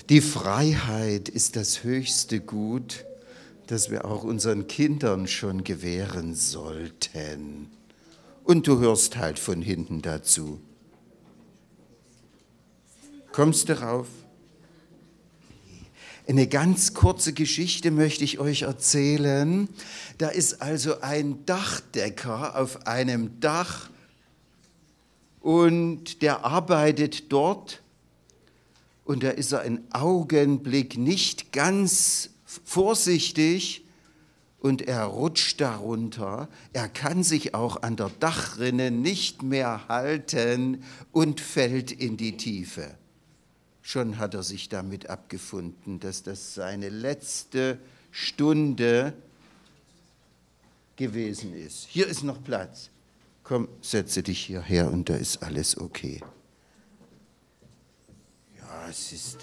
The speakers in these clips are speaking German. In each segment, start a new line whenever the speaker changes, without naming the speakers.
Die Freiheit ist das höchste Gut, das wir auch unseren Kindern schon gewähren sollten. Und du hörst halt von hinten dazu. Kommst du rauf? Eine ganz kurze Geschichte möchte ich euch erzählen. Da ist also ein Dachdecker auf einem Dach und der arbeitet dort und da ist er einen Augenblick nicht ganz vorsichtig und er rutscht darunter. Er kann sich auch an der Dachrinne nicht mehr halten und fällt in die Tiefe. Schon hat er sich damit abgefunden, dass das seine letzte Stunde gewesen ist. Hier ist noch Platz. Komm, setze dich hierher und da ist alles okay. Ja, es ist...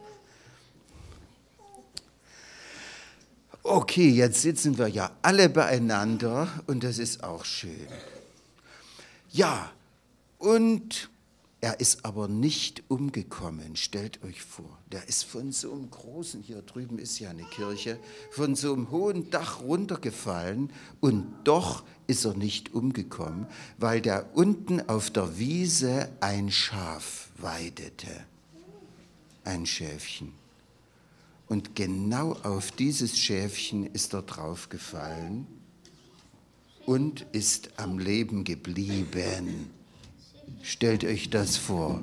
Okay, jetzt sitzen wir ja alle beieinander und das ist auch schön. Ja, und er ist aber nicht umgekommen, stellt euch vor. Der ist von so einem großen, hier drüben ist ja eine Kirche, von so einem hohen Dach runtergefallen und doch ist er nicht umgekommen, weil da unten auf der Wiese ein Schaf weidete, ein Schäfchen. Und genau auf dieses Schäfchen ist er draufgefallen und ist am Leben geblieben. Stellt euch das vor.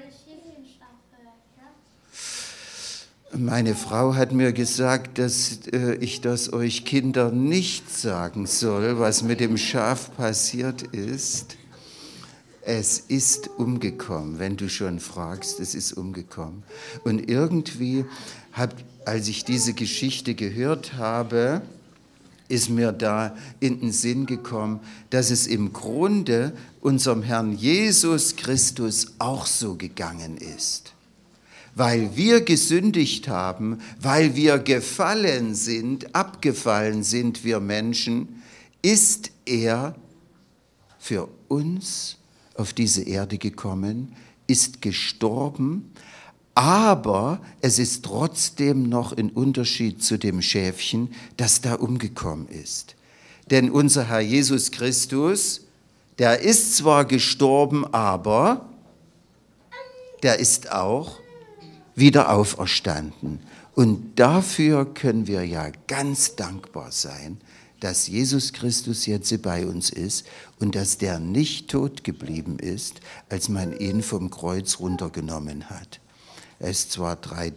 Meine Frau hat mir gesagt, dass ich das euch Kinder nicht sagen soll, was mit dem Schaf passiert ist. Es ist umgekommen, wenn du schon fragst, es ist umgekommen. Und irgendwie, als ich diese Geschichte gehört habe, ist mir da in den Sinn gekommen, dass es im Grunde unserem Herrn Jesus Christus auch so gegangen ist. Weil wir gesündigt haben, weil wir gefallen sind, abgefallen sind wir Menschen, ist er für uns auf diese Erde gekommen, ist gestorben, aber es ist trotzdem noch ein Unterschied zu dem Schäfchen, das da umgekommen ist. Denn unser Herr Jesus Christus, der ist zwar gestorben, aber der ist auch wieder auferstanden. Und dafür können wir ja ganz dankbar sein, dass Jesus Christus jetzt bei uns ist und dass der nicht tot geblieben ist, als man ihn vom Kreuz runtergenommen hat. Er ist zwar 3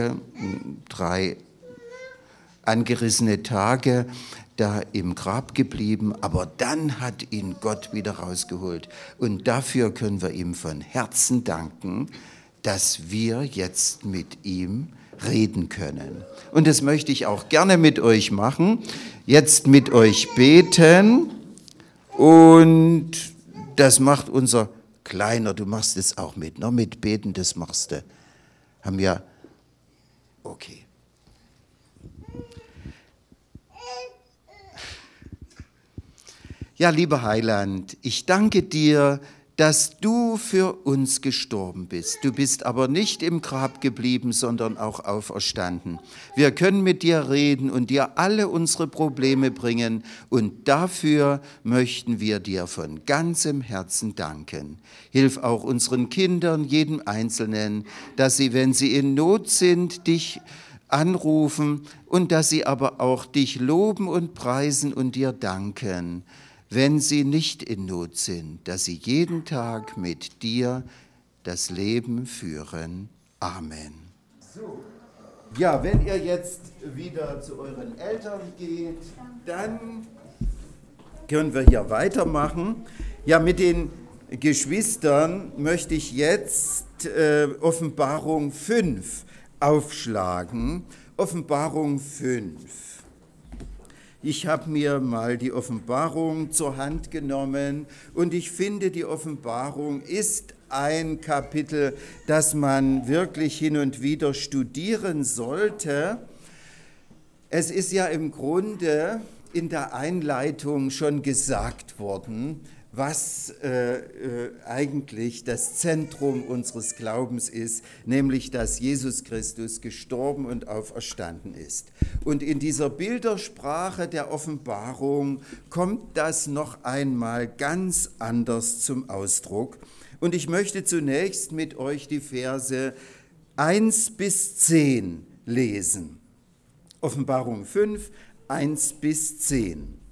angerissene Tage da im Grab geblieben, aber dann hat ihn Gott wieder rausgeholt. Und dafür können wir ihm von Herzen danken, dass wir jetzt mit ihm reden können. Und das möchte ich auch gerne mit euch machen, jetzt mit euch beten. Und das macht unser Kleiner, du machst es auch mit, ne? Mit Beten, das machst du. Haben wir, okay. Ja, lieber Heiland, ich danke dir, dass du für uns gestorben bist. Du bist aber nicht im Grab geblieben, sondern auch auferstanden. Wir können mit dir reden und dir alle unsere Probleme bringen und dafür möchten wir dir von ganzem Herzen danken. Hilf auch unseren Kindern, jedem Einzelnen, dass sie, wenn sie in Not sind, dich anrufen und dass sie aber auch dich loben und preisen und dir danken, wenn sie nicht in Not sind, dass sie jeden Tag mit dir das Leben führen. Amen. So. Ja, wenn ihr jetzt wieder zu euren Eltern geht, dann können wir hier weitermachen. Ja, mit den Geschwistern möchte ich jetzt Offenbarung 5 aufschlagen. Offenbarung 5. Ich habe mir mal die Offenbarung zur Hand genommen und ich finde, die Offenbarung ist ein Kapitel, das man wirklich hin und wieder studieren sollte. Es ist ja im Grunde in der Einleitung schon gesagt worden, was eigentlich das Zentrum unseres Glaubens ist, nämlich dass Jesus Christus gestorben und auferstanden ist. Und in dieser Bildersprache der Offenbarung kommt das noch einmal ganz anders zum Ausdruck. Und ich möchte zunächst mit euch die Verse 1 bis 10 lesen. Offenbarung 5, 1 bis 10.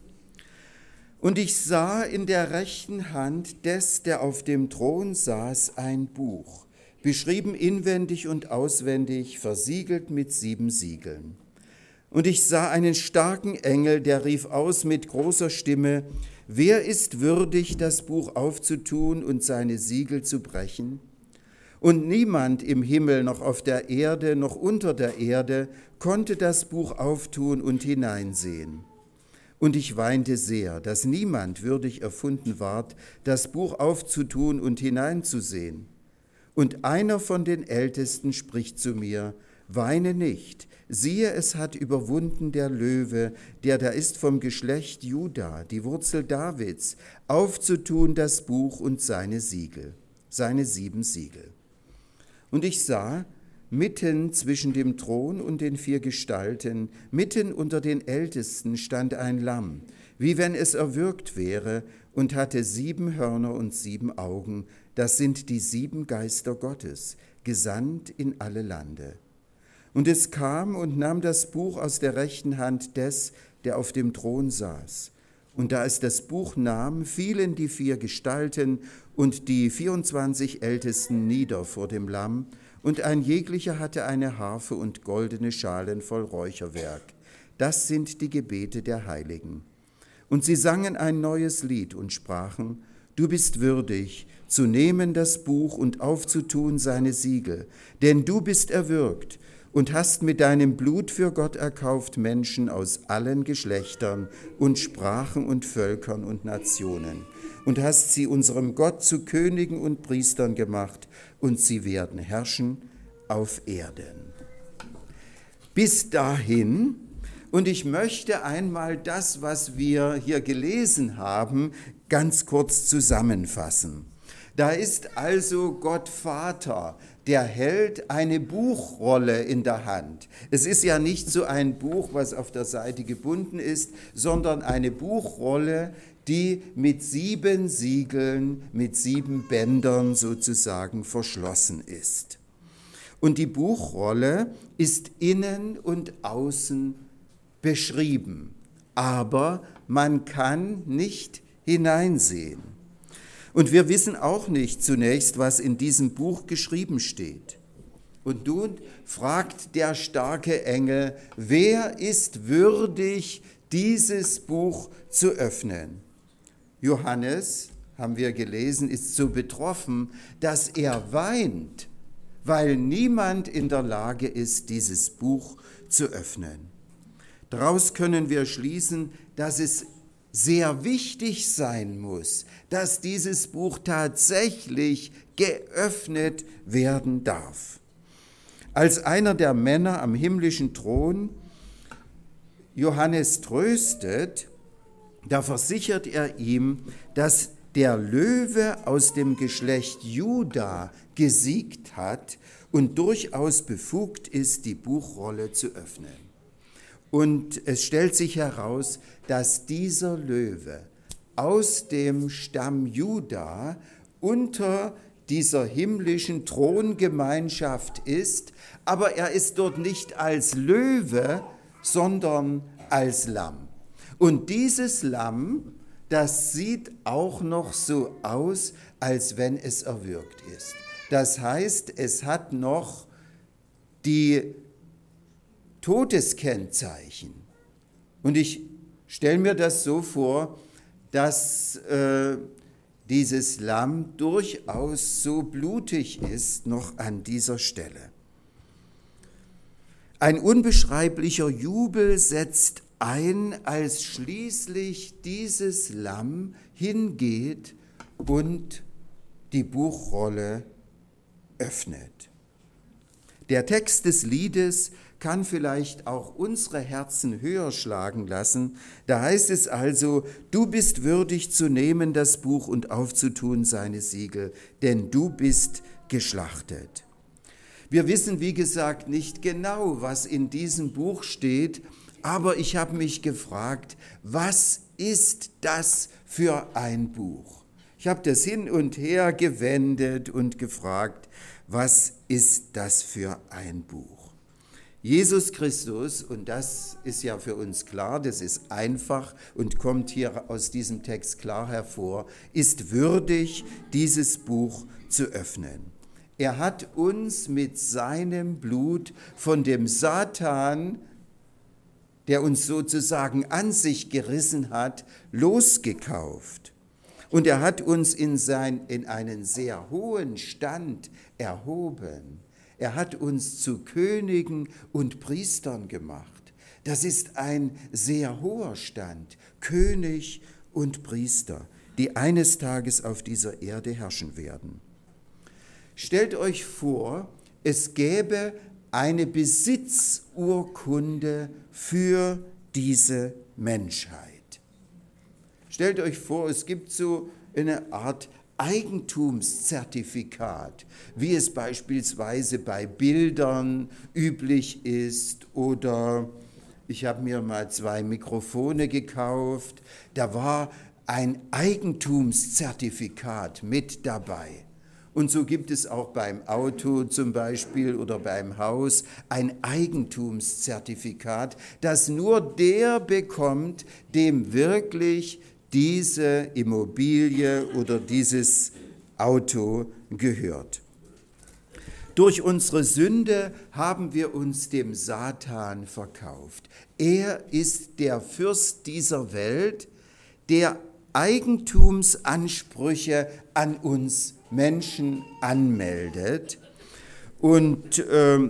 Und ich sah in der rechten Hand des, der auf dem Thron saß, ein Buch, beschrieben inwendig und auswendig, versiegelt mit 7 Siegeln. Und ich sah einen starken Engel, der rief aus mit großer Stimme: Wer ist würdig, das Buch aufzutun und seine Siegel zu brechen? Und niemand im Himmel, noch auf der Erde, noch unter der Erde, konnte das Buch auftun und hineinsehen. Und ich weinte sehr, dass niemand würdig erfunden ward, das Buch aufzutun und hineinzusehen. Und einer von den Ältesten spricht zu mir: Weine nicht, siehe, es hat überwunden der Löwe, der da ist vom Geschlecht Juda, die Wurzel Davids, aufzutun das Buch und seine Siegel, seine 7 Siegel. Und ich sah, mitten zwischen dem Thron und den 4 Gestalten, mitten unter den Ältesten stand ein Lamm, wie wenn es erwürgt wäre, und hatte 7 Hörner und 7 Augen. Das sind die 7 Geister Gottes, gesandt in alle Lande. Und es kam und nahm das Buch aus der rechten Hand des, der auf dem Thron saß. Und da es das Buch nahm, fielen die 4 Gestalten und die 24 Ältesten nieder vor dem Lamm, und ein jeglicher hatte eine Harfe und goldene Schalen voll Räucherwerk. Das sind die Gebete der Heiligen. Und sie sangen ein neues Lied und sprachen: Du bist würdig, zu nehmen das Buch und aufzutun seine Siegel, denn du bist erwürgt und hast mit deinem Blut für Gott erkauft Menschen aus allen Geschlechtern und Sprachen und Völkern und Nationen, und hast sie unserem Gott zu Königen und Priestern gemacht, und sie werden herrschen auf Erden. Bis dahin, und ich möchte einmal das, was wir hier gelesen haben, ganz kurz zusammenfassen. Da ist also Gott Vater, der hält eine Buchrolle in der Hand. Es ist ja nicht so ein Buch, was auf der Seite gebunden ist, sondern eine Buchrolle, die mit 7 Siegeln, mit 7 Bändern sozusagen verschlossen ist. Und die Buchrolle ist innen und außen beschrieben, aber man kann nicht hineinsehen. Und wir wissen auch nicht zunächst, was in diesem Buch geschrieben steht. Und nun fragt der starke Engel: Wer ist würdig, dieses Buch zu öffnen? Johannes, haben wir gelesen, ist so betroffen, dass er weint, weil niemand in der Lage ist, dieses Buch zu öffnen. Daraus können wir schließen, dass es sehr wichtig sein muss, dass dieses Buch tatsächlich geöffnet werden darf. Als einer der Männer am himmlischen Thron Johannes tröstet, da versichert er ihm, dass der Löwe aus dem Geschlecht Juda gesiegt hat und durchaus befugt ist, die Buchrolle zu öffnen. Und es stellt sich heraus, dass dieser Löwe aus dem Stamm Juda unter dieser himmlischen Throngemeinschaft ist, aber er ist dort nicht als Löwe, sondern als Lamm. Und dieses Lamm, das sieht auch noch so aus, als wenn es erwürgt ist. Das heißt, es hat noch die Todeskennzeichen. Und ich stelle mir das so vor, dass dieses Lamm durchaus so blutig ist, noch an dieser Stelle. Ein unbeschreiblicher Jubel setzt ein, als schließlich dieses Lamm hingeht und die Buchrolle öffnet. Der Text des Liedes kann vielleicht auch unsere Herzen höher schlagen lassen. Da heißt es also, du bist würdig zu nehmen das Buch und aufzutun seine Siegel, denn du bist geschlachtet. Wir wissen, wie gesagt, nicht genau, was in diesem Buch steht, aber ich habe mich gefragt, was ist das für ein Buch? Ich habe das hin und her gewendet und gefragt, was ist das für ein Buch? Jesus Christus, und das ist ja für uns klar, das ist einfach und kommt hier aus diesem Text klar hervor, ist würdig, dieses Buch zu öffnen. Er hat uns mit seinem Blut von dem Satan, der uns sozusagen an sich gerissen hat, losgekauft. Und er hat uns in einen sehr hohen Stand erhoben. Er hat uns zu Königen und Priestern gemacht. Das ist ein sehr hoher Stand, König und Priester, die eines Tages auf dieser Erde herrschen werden. Stellt euch vor, es gäbe eine Besitzurkunde für diese Menschheit. Stellt euch vor, es gibt so eine Art Eigentumszertifikat, wie es beispielsweise bei Bildern üblich ist, oder ich habe mir mal 2 Mikrofone gekauft, da war ein Eigentumszertifikat mit dabei. Und so gibt es auch beim Auto zum Beispiel oder beim Haus ein Eigentumszertifikat, das nur der bekommt, dem wirklich diese Immobilie oder dieses Auto gehört. Durch unsere Sünde haben wir uns dem Satan verkauft. Er ist der Fürst dieser Welt, der Eigentumsansprüche an uns Menschen anmeldet. Und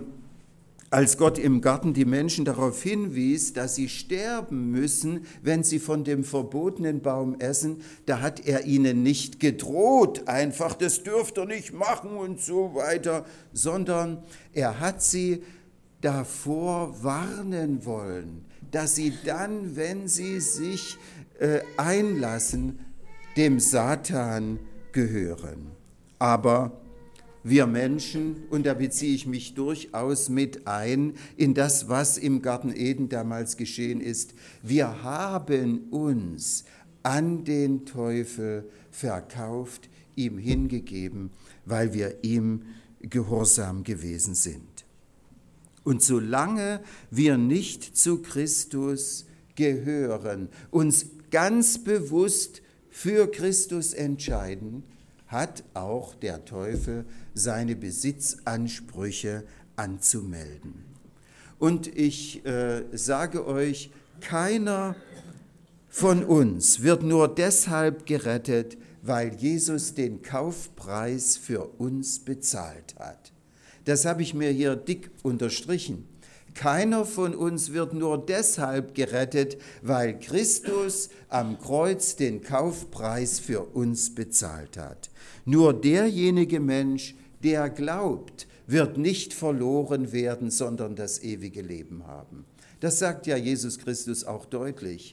als Gott im Garten die Menschen darauf hinwies, dass sie sterben müssen, wenn sie von dem verbotenen Baum essen, da hat er ihnen nicht gedroht, einfach, das dürft ihr nicht machen und so weiter, sondern er hat sie davor warnen wollen, dass sie dann, wenn sie sich einlassen, dem Satan gehören. Aber wir Menschen, und da beziehe ich mich durchaus mit ein, in das, was im Garten Eden damals geschehen ist, wir haben uns an den Teufel verkauft, ihm hingegeben, weil wir ihm gehorsam gewesen sind. Und solange wir nicht zu Christus gehören, uns ganz bewusst für Christus entscheiden, hat auch der Teufel seine Besitzansprüche anzumelden. Und ich sage euch, keiner von uns wird nur deshalb gerettet, weil Jesus den Kaufpreis für uns bezahlt hat. Das habe ich mir hier dick unterstrichen. Keiner von uns wird nur deshalb gerettet, weil Christus am Kreuz den Kaufpreis für uns bezahlt hat. Nur derjenige Mensch, der glaubt, wird nicht verloren werden, sondern das ewige Leben haben. Das sagt ja Jesus Christus auch deutlich.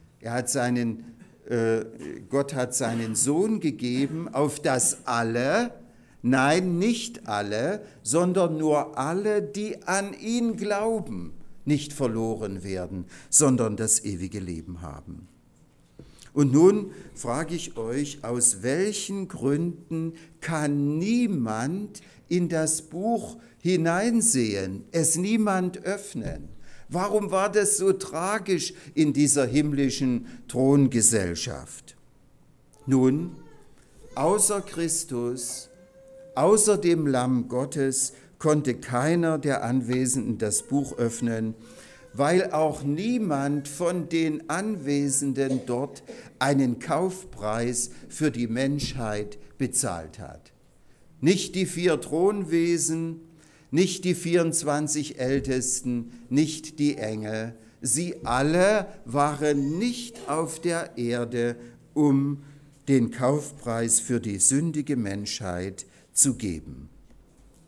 Gott hat seinen Sohn gegeben, auf das alle, nein, nicht alle, sondern nur alle, die an ihn glauben, nicht verloren werden, sondern das ewige Leben haben. Und nun frage ich euch, aus welchen Gründen kann niemand in das Buch hineinsehen, es niemand öffnen? Warum war das so tragisch in dieser himmlischen Throngesellschaft? Nun, außer Christus, außer dem Lamm Gottes konnte keiner der Anwesenden das Buch öffnen, weil auch niemand von den Anwesenden dort einen Kaufpreis für die Menschheit bezahlt hat. Nicht die 4 Thronwesen, nicht die 24 Ältesten, nicht die Engel. Sie alle waren nicht auf der Erde, um den Kaufpreis für die sündige Menschheit zu geben.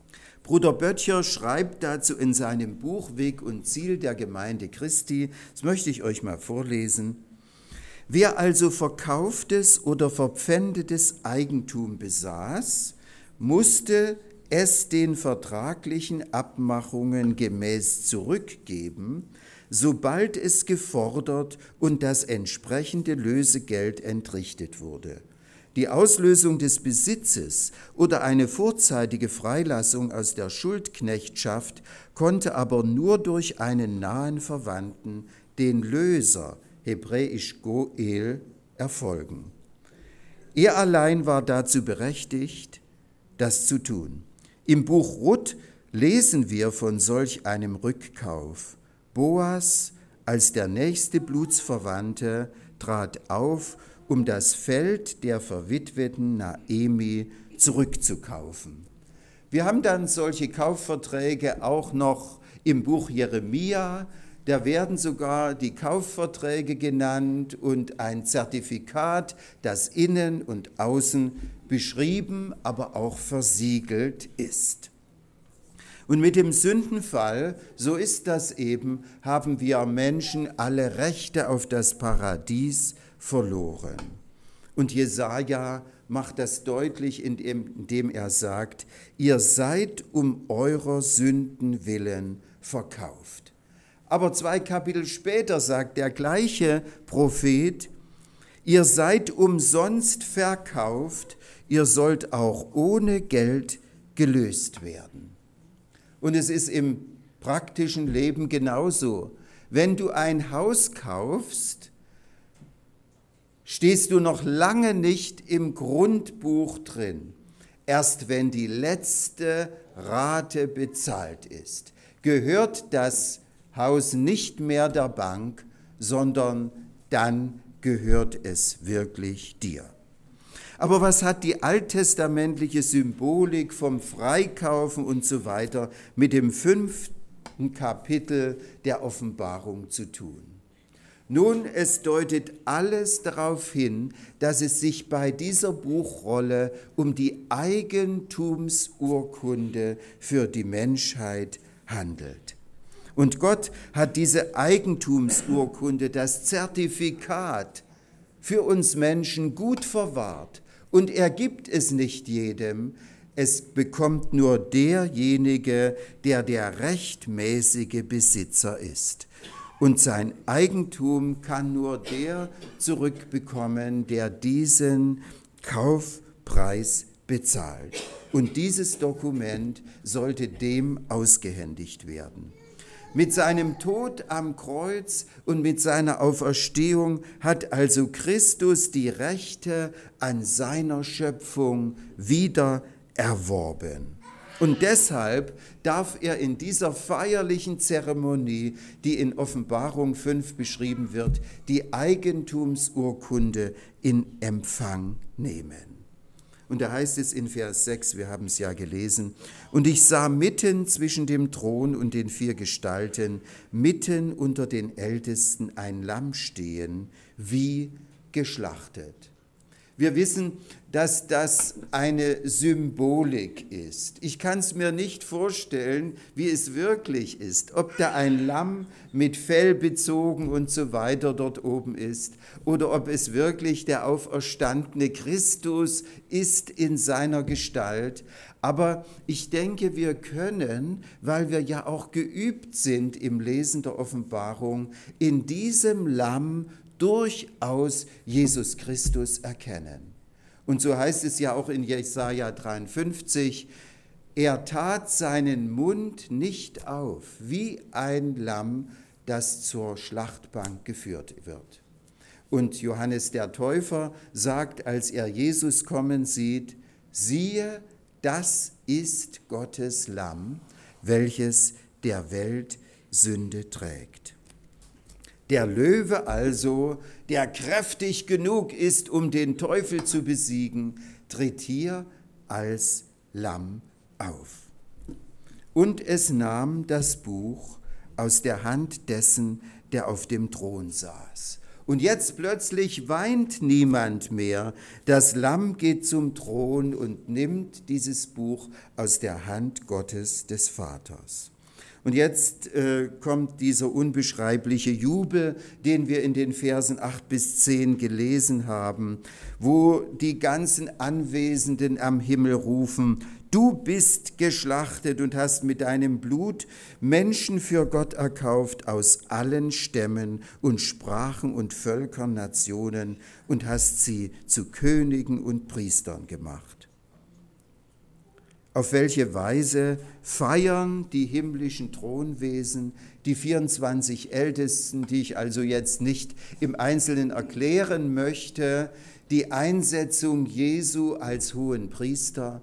Bruder Böttcher schreibt dazu in seinem Buch Weg und Ziel der Gemeinde Christi, das möchte ich euch mal vorlesen: Wer also verkauftes oder verpfändetes Eigentum besaß, musste es den vertraglichen Abmachungen gemäß zurückgeben, sobald es gefordert und das entsprechende Lösegeld entrichtet wurde. Die Auslösung des Besitzes oder eine vorzeitige Freilassung aus der Schuldknechtschaft konnte aber nur durch einen nahen Verwandten, den Löser, hebräisch Goel, erfolgen. Er allein war dazu berechtigt, das zu tun. Im Buch Ruth lesen wir von solch einem Rückkauf. Boas als der nächste Blutsverwandte trat auf, um das Feld der verwitweten Naemi zurückzukaufen. Wir haben dann solche Kaufverträge auch noch im Buch Jeremia. Da werden sogar die Kaufverträge genannt und ein Zertifikat, das innen und außen beschrieben, aber auch versiegelt ist. Und mit dem Sündenfall, so ist das eben, haben wir Menschen alle Rechte auf das Paradies verloren. Und Jesaja macht das deutlich, indem er sagt: Ihr seid um eurer Sünden willen verkauft. Aber 2 Kapitel später sagt der gleiche Prophet: Ihr seid umsonst verkauft, ihr sollt auch ohne Geld gelöst werden. Und es ist im praktischen Leben genauso. Wenn du ein Haus kaufst, stehst du noch lange nicht im Grundbuch drin. Erst wenn die letzte Rate bezahlt ist, gehört das Haus nicht mehr der Bank, sondern dann gehört es wirklich dir. Aber was hat die alttestamentliche Symbolik vom Freikaufen und so weiter mit dem 5. Kapitel der Offenbarung zu tun? Nun, es deutet alles darauf hin, dass es sich bei dieser Buchrolle um die Eigentumsurkunde für die Menschheit handelt. Und Gott hat diese Eigentumsurkunde, das Zertifikat, für uns Menschen gut verwahrt. Und er gibt es nicht jedem, es bekommt nur derjenige, der der rechtmäßige Besitzer ist. Und sein Eigentum kann nur der zurückbekommen, der diesen Kaufpreis bezahlt. Und dieses Dokument sollte dem ausgehändigt werden. Mit seinem Tod am Kreuz und mit seiner Auferstehung hat also Christus die Rechte an seiner Schöpfung wieder erworben. Und deshalb darf er in dieser feierlichen Zeremonie, die in Offenbarung 5 beschrieben wird, die Eigentumsurkunde in Empfang nehmen. Und da heißt es in Vers 6, wir haben es ja gelesen: Und ich sah mitten zwischen dem Thron und den 4 Gestalten, mitten unter den Ältesten ein Lamm stehen, wie geschlachtet. Wir wissen, dass das eine Symbolik ist. Ich kann es mir nicht vorstellen, wie es wirklich ist, ob da ein Lamm mit Fell bezogen und so weiter dort oben ist oder ob es wirklich der auferstandene Christus ist in seiner Gestalt. Aber ich denke, wir können, weil wir ja auch geübt sind im Lesen der Offenbarung, in diesem Lamm durchaus Jesus Christus erkennen. Und so heißt es ja auch in Jesaja 53, er tat seinen Mund nicht auf, wie ein Lamm, das zur Schlachtbank geführt wird. Und Johannes der Täufer sagt, als er Jesus kommen sieht: Siehe, das ist Gottes Lamm, welches der Welt Sünde trägt. Der Löwe also, der kräftig genug ist, um den Teufel zu besiegen, tritt hier als Lamm auf. Und es nahm das Buch aus der Hand dessen, der auf dem Thron saß. Und jetzt plötzlich weint niemand mehr. Das Lamm geht zum Thron und nimmt dieses Buch aus der Hand Gottes des Vaters. Und jetzt kommt dieser unbeschreibliche Jubel, den wir in den Versen 8 bis 10 gelesen haben, wo die ganzen Anwesenden am Himmel rufen: Du bist geschlachtet und hast mit deinem Blut Menschen für Gott erkauft aus allen Stämmen und Sprachen und Völkern, Nationen und hast sie zu Königen und Priestern gemacht. Auf welche Weise feiern die himmlischen Thronwesen, die 24 Ältesten, die ich also jetzt nicht im Einzelnen erklären möchte, die Einsetzung Jesu als hohen Priester?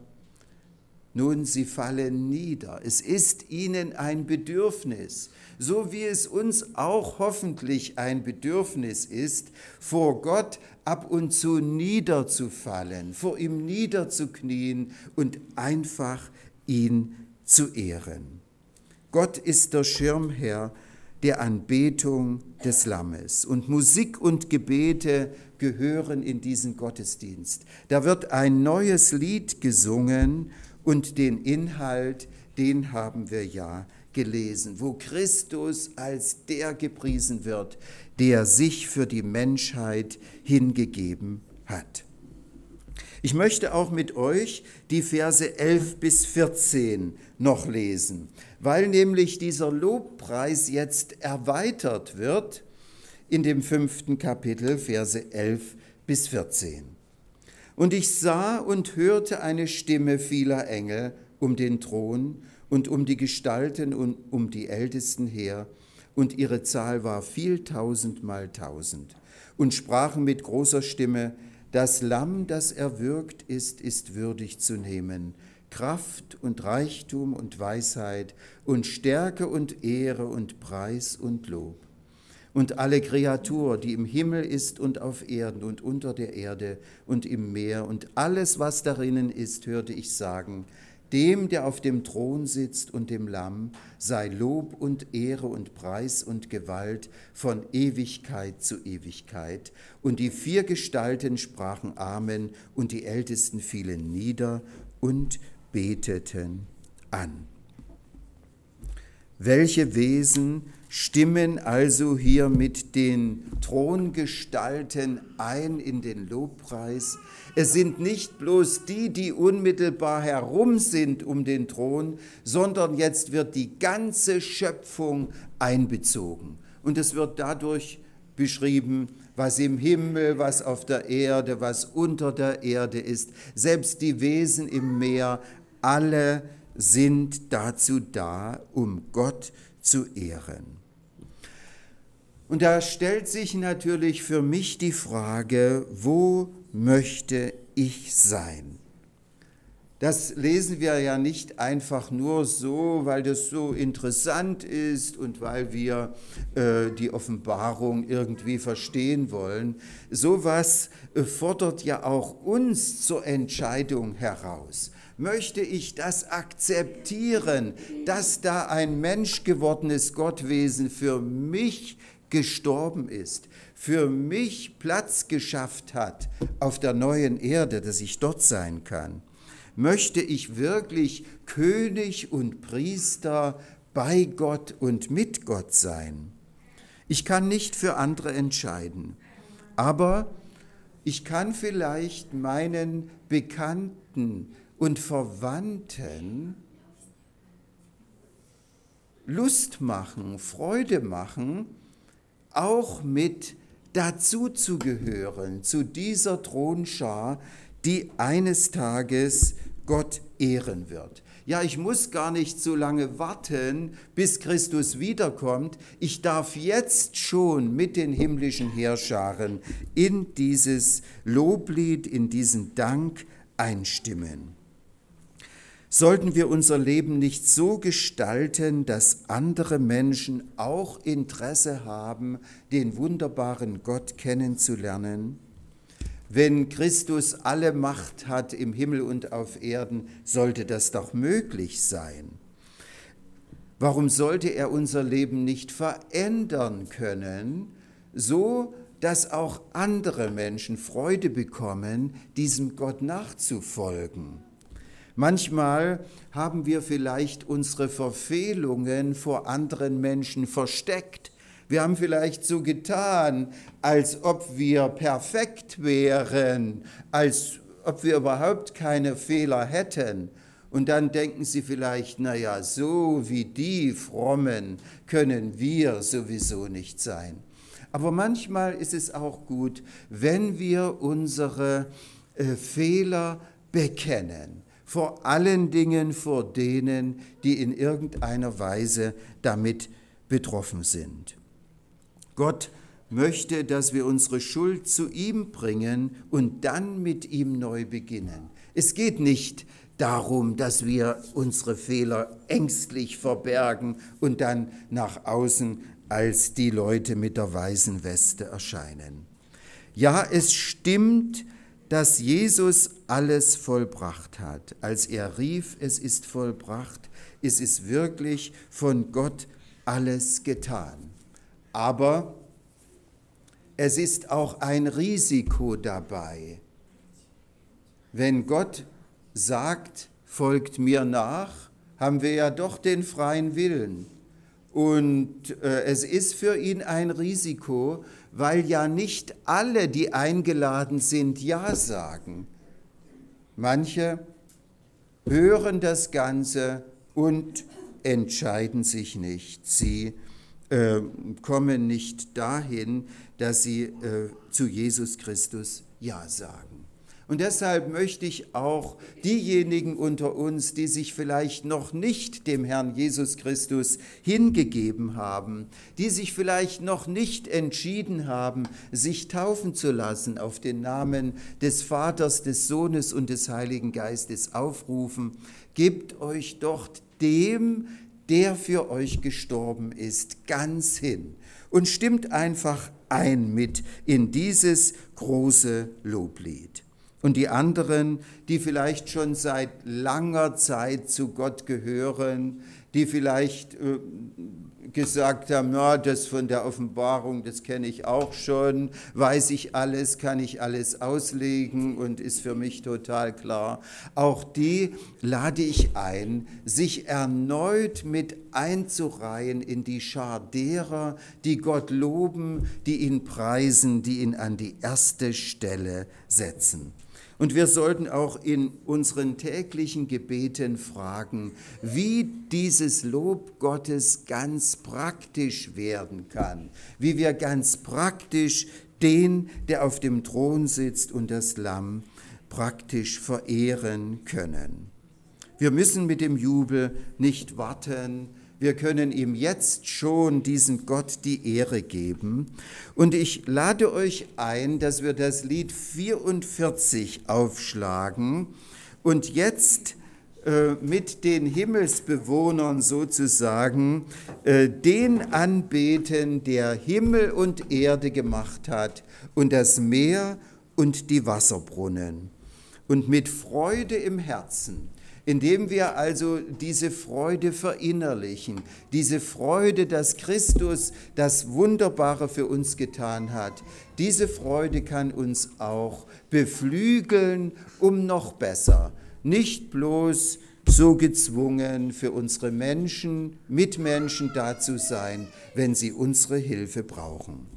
Nun, sie fallen nieder. Es ist ihnen ein Bedürfnis, so wie es uns auch hoffentlich ein Bedürfnis ist, vor Gott ab und zu niederzufallen, vor ihm niederzuknien und einfach ihn zu ehren. Gott ist der Schirmherr der Anbetung des Lammes. Und Musik und Gebete gehören in diesen Gottesdienst. Da wird ein neues Lied gesungen, und den Inhalt, den haben wir ja gelesen, wo Christus als der gepriesen wird, der sich für die Menschheit hingegeben hat. Ich möchte auch mit euch die Verse 11 bis 14 noch lesen, weil nämlich dieser Lobpreis jetzt erweitert wird in dem 5. Kapitel, Verse 11 bis 14. Und ich sah und hörte eine Stimme vieler Engel um den Thron und um die Gestalten und um die Ältesten her, und ihre Zahl war viel 1000 mal 1000, und sprachen mit großer Stimme: Das Lamm, das erwürgt ist würdig zu nehmen, Kraft und Reichtum und Weisheit und Stärke und Ehre und Preis und Lob. Und alle Kreatur, die im Himmel ist und auf Erden und unter der Erde und im Meer und alles, was darinnen ist, hörte ich sagen: Dem, der auf dem Thron sitzt und dem Lamm, sei Lob und Ehre und Preis und Gewalt von Ewigkeit zu Ewigkeit. Und die 4 Gestalten sprachen Amen, und die Ältesten fielen nieder und beteten an. Welche Wesen stimmen also hier mit den Throngestalten ein in den Lobpreis? Es sind nicht bloß die, die unmittelbar herum sind um den Thron, sondern jetzt wird die ganze Schöpfung einbezogen. Und es wird dadurch beschrieben, was im Himmel, was auf der Erde, was unter der Erde ist. Selbst die Wesen im Meer, alle sind dazu da, um Gott zu ehren. Und da stellt sich natürlich für mich die Frage: Wo möchte ich sein? Das lesen wir ja nicht einfach nur so, weil das so interessant ist und weil wir die Offenbarung irgendwie verstehen wollen. Sowas fordert ja auch uns zur Entscheidung heraus. Möchte ich das akzeptieren, dass da ein menschgewordenes Gottwesen für mich gestorben ist, für mich Platz geschafft hat auf der neuen Erde, dass ich dort sein kann? Möchte ich wirklich König und Priester bei Gott und mit Gott sein? Ich kann nicht für andere entscheiden, aber ich kann vielleicht meinen Bekannten und Verwandten Lust machen, Freude machen, auch mit dazu zu gehören, zu dieser Thronschar, die eines Tages Gott ehren wird. Ja, ich muss gar nicht so lange warten, bis Christus wiederkommt. Ich darf jetzt schon mit den himmlischen Heerscharen in dieses Loblied, in diesen Dank einstimmen. Sollten wir unser Leben nicht so gestalten, dass andere Menschen auch Interesse haben, den wunderbaren Gott kennenzulernen? Wenn Christus alle Macht hat im Himmel und auf Erden, sollte das doch möglich sein. Warum sollte er unser Leben nicht verändern können, so dass auch andere Menschen Freude bekommen, diesem Gott nachzufolgen. Manchmal haben wir vielleicht unsere Verfehlungen vor anderen Menschen versteckt. Wir haben vielleicht so getan, als ob wir perfekt wären, als ob wir überhaupt keine Fehler hätten. Und dann denken sie vielleicht, naja, so wie die Frommen können wir sowieso nicht sein. Aber manchmal ist es auch gut, wenn wir unsere Fehler bekennen. Vor allen Dingen vor denen, die in irgendeiner Weise damit betroffen sind. Gott möchte, dass wir unsere Schuld zu ihm bringen und dann mit ihm neu beginnen. Es geht nicht darum, dass wir unsere Fehler ängstlich verbergen und dann nach außen als die Leute mit der weißen Weste erscheinen. Ja, es stimmt, dass Jesus alles vollbracht hat. Als er rief, es ist vollbracht, ist es wirklich von Gott alles getan. Aber es ist auch ein Risiko dabei. Wenn Gott sagt, folgt mir nach, haben wir ja doch den freien Willen. Und es ist für ihn ein Risiko, weil ja nicht alle, die eingeladen sind, Ja sagen. Manche hören das Ganze und entscheiden sich nicht. Sie kommen nicht dahin, dass sie zu Jesus Christus Ja sagen. Und deshalb möchte ich auch diejenigen unter uns, die sich vielleicht noch nicht dem Herrn Jesus Christus hingegeben haben, die sich vielleicht noch nicht entschieden haben, sich taufen zu lassen, auf den Namen des Vaters, des Sohnes und des Heiligen Geistes aufrufen, gebt euch doch dem, der für euch gestorben ist, ganz hin und stimmt einfach ein mit in dieses große Loblied. Und die anderen, die vielleicht schon seit langer Zeit zu Gott gehören, die vielleicht gesagt haben, ja, das von der Offenbarung, das kenne ich auch schon, weiß ich alles, kann ich alles auslegen und ist für mich total klar. Auch die lade ich ein, sich erneut mit einzureihen in die Schar derer, die Gott loben, die ihn preisen, die ihn an die erste Stelle setzen. Und wir sollten auch in unseren täglichen Gebeten fragen, wie dieses Lob Gottes ganz praktisch werden kann, wie wir ganz praktisch den, der auf dem Thron sitzt und das Lamm praktisch verehren können. Wir müssen mit dem Jubel nicht warten. Wir können ihm jetzt schon diesem Gott die Ehre geben. Und ich lade euch ein, dass wir das Lied 44 aufschlagen und jetzt mit den Himmelsbewohnern sozusagen den anbeten, der Himmel und Erde gemacht hat und das Meer und die Wasserbrunnen. Und mit Freude im Herzen, indem wir also diese Freude verinnerlichen, diese Freude, dass Christus das Wunderbare für uns getan hat, diese Freude kann uns auch beflügeln, um noch besser, nicht bloß so gezwungen für unsere Mitmenschen da zu sein, wenn sie unsere Hilfe brauchen.